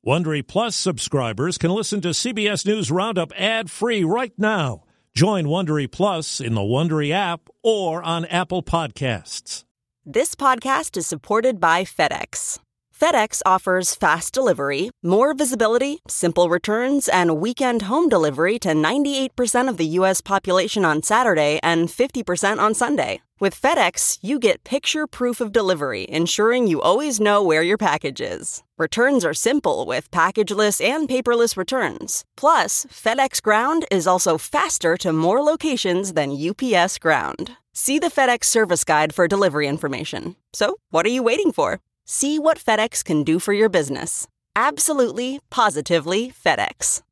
Wondery Plus subscribers can listen to CBS News Roundup ad-free right now. Join Wondery Plus in the Wondery app or on Apple Podcasts. This podcast is supported by FedEx. FedEx offers fast delivery, more visibility, simple returns, and weekend home delivery to 98% of the U.S. population on Saturday and 50% on Sunday. With FedEx, you get picture proof of delivery, ensuring you always know where your package is. Returns are simple with packageless and paperless returns. Plus, FedEx Ground is also faster to more locations than UPS Ground. See the FedEx service guide for delivery information. So, what are you waiting for? See what FedEx can do for your business. Absolutely, positively FedEx.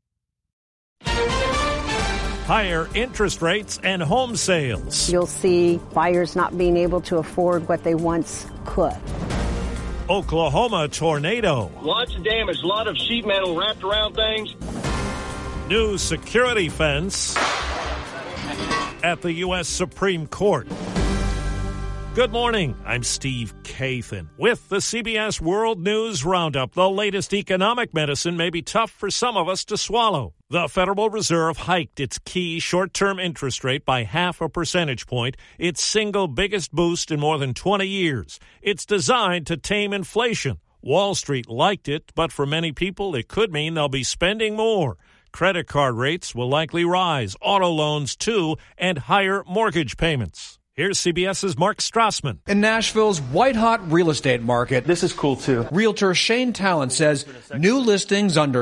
Higher interest rates and home sales. You'll see buyers not being able to afford what they once could. Oklahoma tornado. Lots of damage, a lot of sheet metal wrapped around things. New security fence at the U.S. Supreme Court. Good morning. I'm Steve Kathan with the CBS World News Roundup. The latest economic medicine may be tough for some of us to swallow. The Federal Reserve hiked its key short-term interest rate by 0.5 percentage point, its single biggest boost in more than 20 years. It's designed to tame inflation. Wall Street liked it, but for many people, it could mean they'll be spending more. Credit card rates will likely rise, auto loans too, and higher mortgage payments. Here's CBS's Mark Strassman. In Nashville's white-hot real estate market, this is cool too. Realtor Shane Talent says new listings under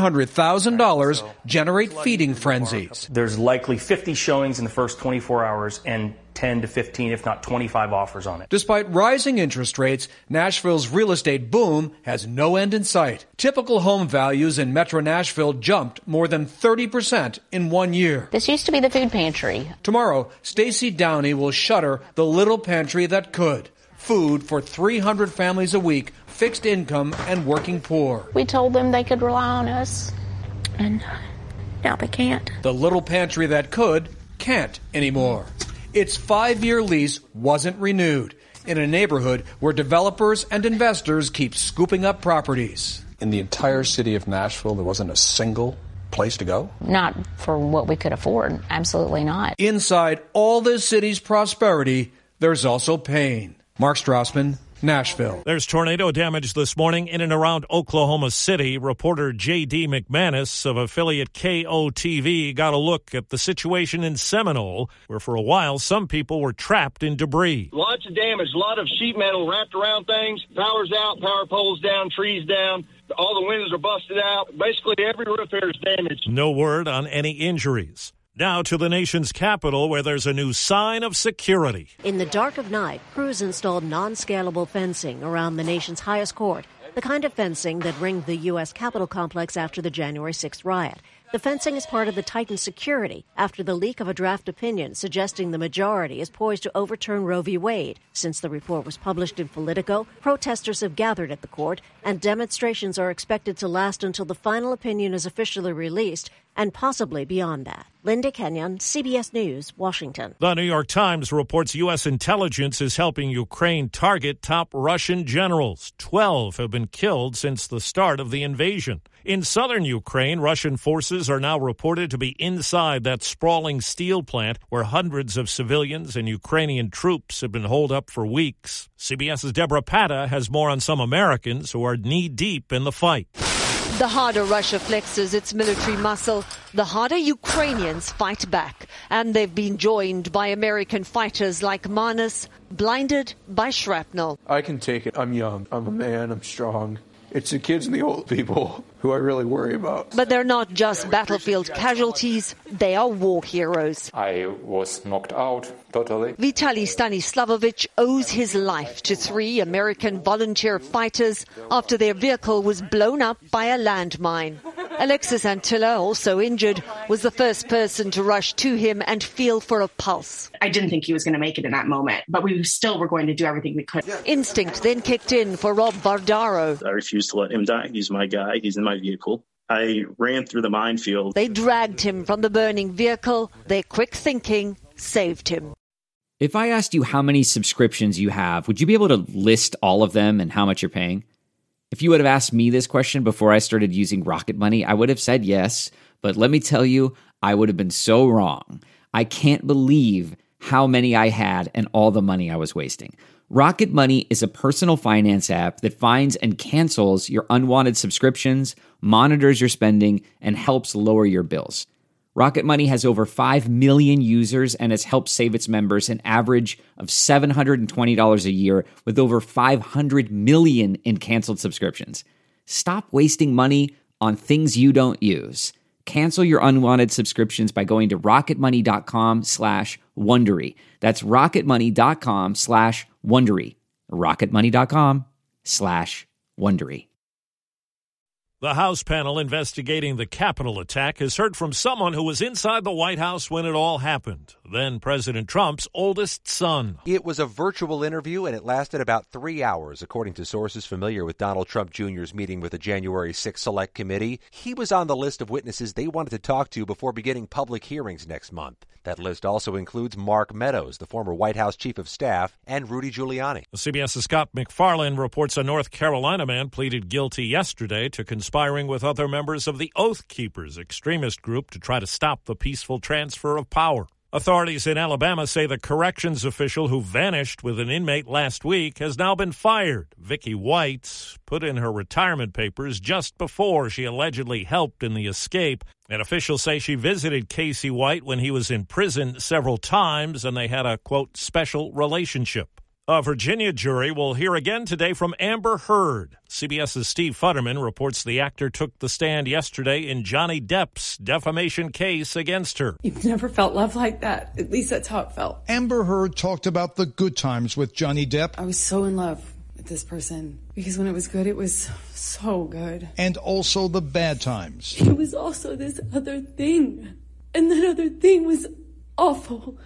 $700,000 generate feeding frenzies. There's likely 50 showings in the first 24 hours and 10 to 15, if not 25 offers on it. Despite rising interest rates, Nashville's real estate boom has no end in sight. Typical home values in Metro Nashville jumped more than 30% in 1 year. This used to be the food pantry. Tomorrow, Stacey Downey will shutter the little pantry that could. Food for 300 families a week, fixed income and working poor. We told them they could rely on us, and now they can't. The little pantry that could can't anymore. Its 5-year lease wasn't renewed in a neighborhood where developers and investors keep scooping up properties. In the entire city of Nashville, there wasn't a single place to go? Not for what we could afford. Absolutely not. Inside all this city's prosperity, there's also pain. Mark Strassman, Nashville. There's tornado damage this morning in and around Oklahoma City. Reporter J.D. McManus of affiliate KOTV got a look at the situation in Seminole, where for a while some people were trapped in debris. Lots of damage, a lot of sheet metal wrapped around things. Power's out, power poles down, trees down. All the windows are busted out. Basically, every roof here is damaged. No word on any injuries. Now to the nation's capital, where there's a new sign of security. In the dark of night, crews installed non-scalable fencing around the nation's highest court, the kind of fencing that ringed the U.S. Capitol complex after the January 6th riot. The fencing is part of the tightened security after the leak of a draft opinion suggesting the majority is poised to overturn Roe v. Wade. Since the report was published in Politico, protesters have gathered at the court, and demonstrations are expected to last until the final opinion is officially released, and possibly beyond that. Linda Kenyon, CBS News, Washington. The New York Times reports U.S. intelligence is helping Ukraine target top Russian generals. 12 have been killed since the start of the invasion. In southern Ukraine, Russian forces are now reported to be inside that sprawling steel plant where hundreds of civilians and Ukrainian troops have been holed up for weeks. CBS's Deborah Patta has more on some Americans who are knee-deep in the fight. The harder Russia flexes its military muscle, the harder Ukrainians fight back. And they've been joined by American fighters like Manus, blinded by shrapnel. I can take it. I'm young. I'm a man. I'm strong. It's the kids and the old people who I really worry about. But they're not just battlefield casualties, they are war heroes. I was knocked out totally. Vitaly Stanislavovich owes his life to 3 American volunteer fighters after their vehicle was blown up by a landmine. Alexis Antilla, also injured, was the first person to rush to him and feel for a pulse. I didn't think he was going to make it in that moment, but we still were going to do everything we could. Instinct then kicked in for Rob Bardaro. I refused to let him die. He's my guy. He's in my vehicle. I ran through the minefield. They dragged him from the burning vehicle. Their quick thinking saved him. If I asked you how many subscriptions you have, would you be able to list all of them and how much you're paying? If you would have asked me this question before I started using Rocket Money, I would have said yes, but let me tell you, I would have been so wrong. I can't believe how many I had and all the money I was wasting. Rocket Money is a personal finance app that finds and cancels your unwanted subscriptions, monitors your spending, and helps lower your bills. Rocket Money has over 5 million users and has helped save its members an average of $720 a year with over 500 million in canceled subscriptions. Stop wasting money on things you don't use. Cancel your unwanted subscriptions by going to rocketmoney.com/Wondery. That's rocketmoney.com/Wondery. rocketmoney.com/Wondery. The House panel investigating the Capitol attack has heard from someone who was inside the White House when it all happened, then President Trump's oldest son. It was a virtual interview, and it lasted about 3 hours, according to sources familiar with Donald Trump Jr.'s meeting with the January 6th Select Committee. He was on the list of witnesses they wanted to talk to before beginning public hearings next month. That list also includes Mark Meadows, the former White House chief of staff, and Rudy Giuliani. CBS's Scott McFarlane reports a North Carolina man pleaded guilty yesterday to conspiring with other members of the Oath Keepers extremist group to try to stop the peaceful transfer of power. Authorities in Alabama say the corrections official who vanished with an inmate last week has now been fired. Vicky White put in her retirement papers just before she allegedly helped in the escape. And officials say she visited Casey White when he was in prison several times, and they had a, quote, special relationship. A Virginia jury will hear again today from Amber Heard. CBS's Steve Futterman reports the actor took the stand yesterday in Johnny Depp's defamation case against her. You've never felt love like that. At least that's how it felt. Amber Heard talked about the good times with Johnny Depp. I was so in love with this person because when it was good, it was so good. And also the bad times. It was also this other thing. And that other thing was awful.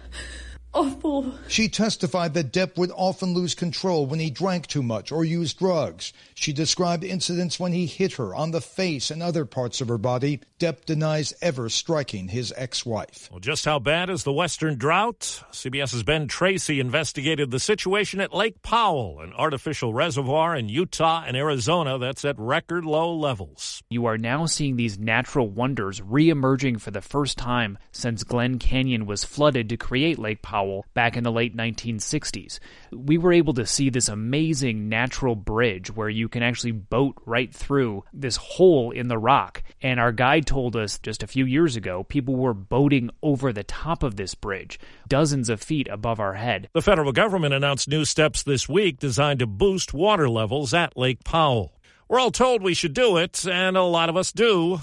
Awful. She testified that Depp would often lose control when he drank too much or used drugs. She described incidents when he hit her on the face and other parts of her body. Depp denies ever striking his ex-wife. Well, just how bad is the Western drought? CBS's Ben Tracy investigated the situation at Lake Powell, an artificial reservoir in Utah and Arizona that's at record low levels. You are now seeing these natural wonders re-emerging for the first time since Glen Canyon was flooded to create Lake Powell back in the late 1960s. We were able to see this amazing natural bridge where you can actually boat right through this hole in the rock. And our guide told us just a few years ago, people were boating over the top of this bridge, dozens of feet above our head. The federal government announced new steps this week designed to boost water levels at Lake Powell. We're all told we should do it, and a lot of us do.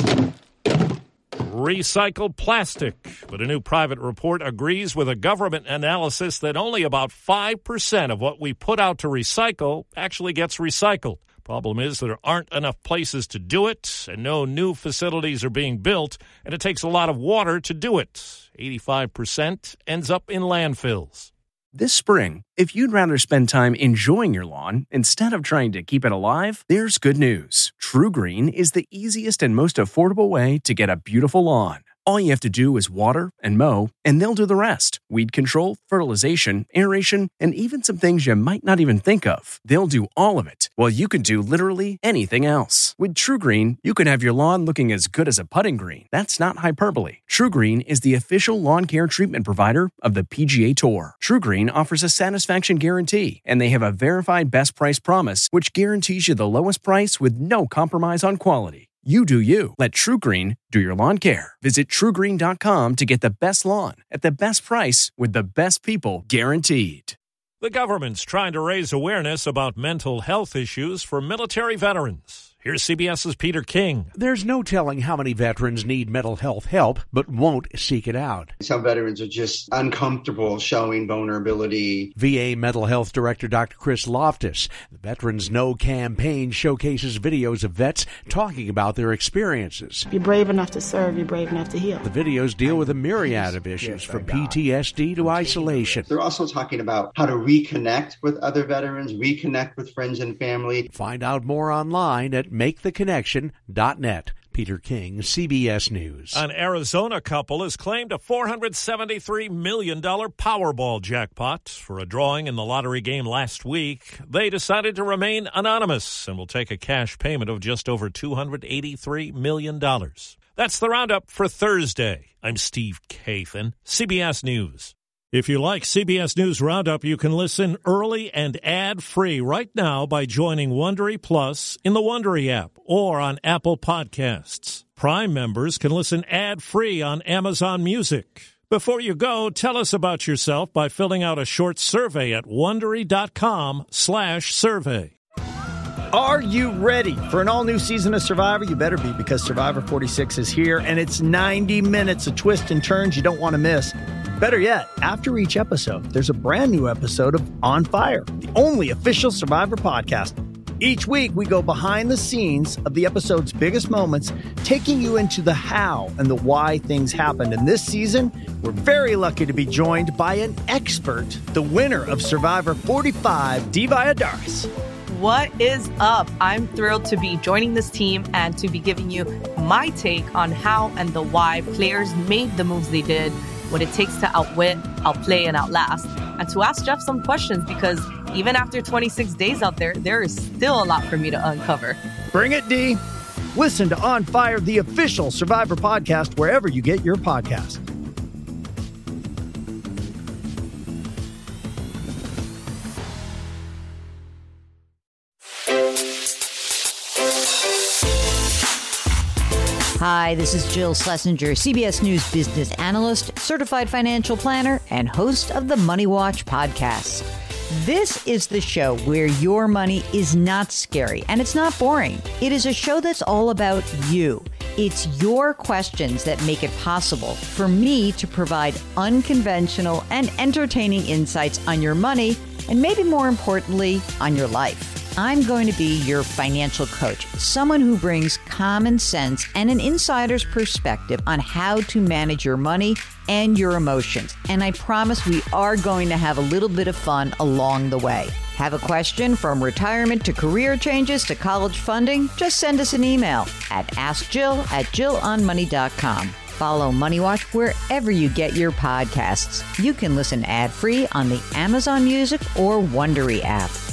Recycle plastic. But a new private report agrees with a government analysis that only about 5% of what we put out to recycle actually gets recycled. Problem is there aren't enough places to do it, and no new facilities are being built, and it takes a lot of water to do it. 85% ends up in landfills. This spring, if you'd rather spend time enjoying your lawn instead of trying to keep it alive, there's good news. TruGreen is the easiest and most affordable way to get a beautiful lawn. All you have to do is water and mow, and they'll do the rest. Weed control, fertilization, aeration, and even some things you might not even think of. They'll do all of it, while you can do literally anything else. With TruGreen, you can have your lawn looking as good as a putting green. That's not hyperbole. TruGreen is the official lawn care treatment provider of the PGA Tour. TruGreen offers a satisfaction guarantee, and they have a verified best price promise, which guarantees you the lowest price with no compromise on quality. You do you. Let TruGreen do your lawn care. Visit TruGreen.com to get the best lawn at the best price with the best people guaranteed. The government's trying to raise awareness about mental health issues for military veterans. Here's CBS's Peter King. There's no telling how many veterans need mental health help but won't seek it out. Some veterans are just uncomfortable showing vulnerability. VA Mental Health Director Dr. Chris Loftus. The Veterans Know campaign showcases videos of vets talking about their experiences. If you're brave enough to serve, you're brave enough to heal. The videos deal with a myriad of issues, from PTSD to isolation. They're also talking about how to reconnect with other veterans, reconnect with friends and family. Find out more online at MakeTheConnection.net. Peter King, CBS News. An Arizona couple has claimed a $473 million Powerball jackpot. For a drawing in the lottery game last week, they decided to remain anonymous and will take a cash payment of just over $283 million. That's the roundup for Thursday. I'm Steve Kathan, CBS News. If you like CBS News Roundup, you can listen early and ad-free right now by joining Wondery Plus in the Wondery app or on Apple Podcasts. Prime members can listen ad-free on Amazon Music. Before you go, tell us about yourself by filling out a short survey at Wondery.com/survey. Are you ready for an all-new season of Survivor? You better be, because Survivor 46 is here, and it's 90 minutes of twists and turns you don't want to miss. Better yet, after each episode, there's a brand new episode of On Fire, the only official Survivor podcast. Each week, we go behind the scenes of the episode's biggest moments, taking you into the how and the why things happened. And this season, we're very lucky to be joined by an expert, the winner of Survivor 45, Dee Valladares. What is up? I'm thrilled to be joining this team and to be giving you my take on how and the why players made the moves they did, what it takes to outwit, outplay, and outlast, and to ask Jeff some questions, because even after 26 days out there, there is still a lot for me to uncover. Bring it, D. Listen to On Fire, the official Survivor podcast, wherever you get your podcasts. Hi, this is Jill Schlesinger, CBS News business analyst, certified financial planner, and host of the Money Watch podcast. This is the show where your money is not scary and it's not boring. It is a show that's all about you. It's your questions that make it possible for me to provide unconventional and entertaining insights on your money, and maybe more importantly, on your life. I'm going to be your financial coach, someone who brings common sense and an insider's perspective on how to manage your money and your emotions. And I promise we are going to have a little bit of fun along the way. Have a question from retirement to career changes to college funding? Just send us an email at askjill@jillonmoney.com. Follow Money Watch wherever you get your podcasts. You can listen ad-free on the Amazon Music or Wondery app.